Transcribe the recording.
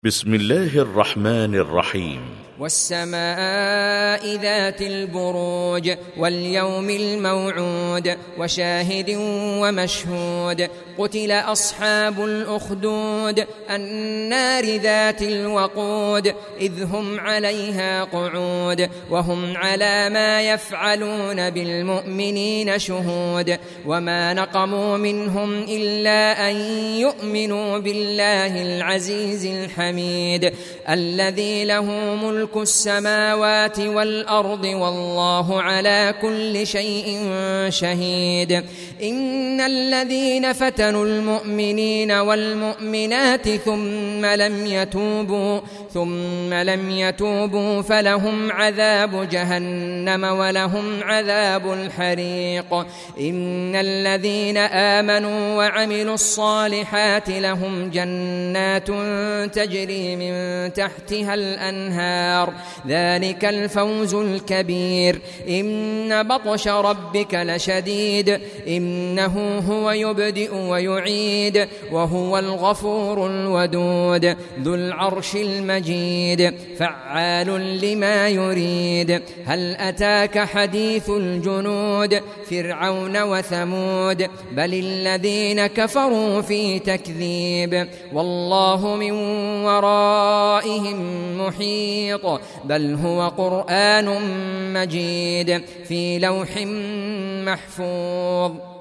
بسم الله الرحمن الرحيم. والسماء ذات البروج واليوم الموعود وشاهد ومشهود قتل أصحاب الأخدود النار ذات الوقود إذ هم عليها قعود وهم على ما يفعلون بالمؤمنين شهود وما نقموا منهم إلا أن يؤمنوا بالله العزيز الحميد الذي له ملك السماوات والأرض والله على كل شيء شهيد. إن الذين فتنوا المؤمنين والمؤمنات ثم لم يتوبوا فلهم عذاب جهنم ولهم عذاب الحريق. إن الذين آمنوا وعملوا الصالحات لهم جنات تجري من تحتها الأنهار ذلك الفوز الكبير. إن بطش ربك لشديد إنه هو يبدئ ويعيد وهو الغفور الودود ذو العرش المجيد فعال لما يريد. هل أتاك حديث الجنود فرعون وثمود بل الذين كفروا في تكذيب والله من ورائهم محيط بل هو قرآن مجيد في لوح محفوظ.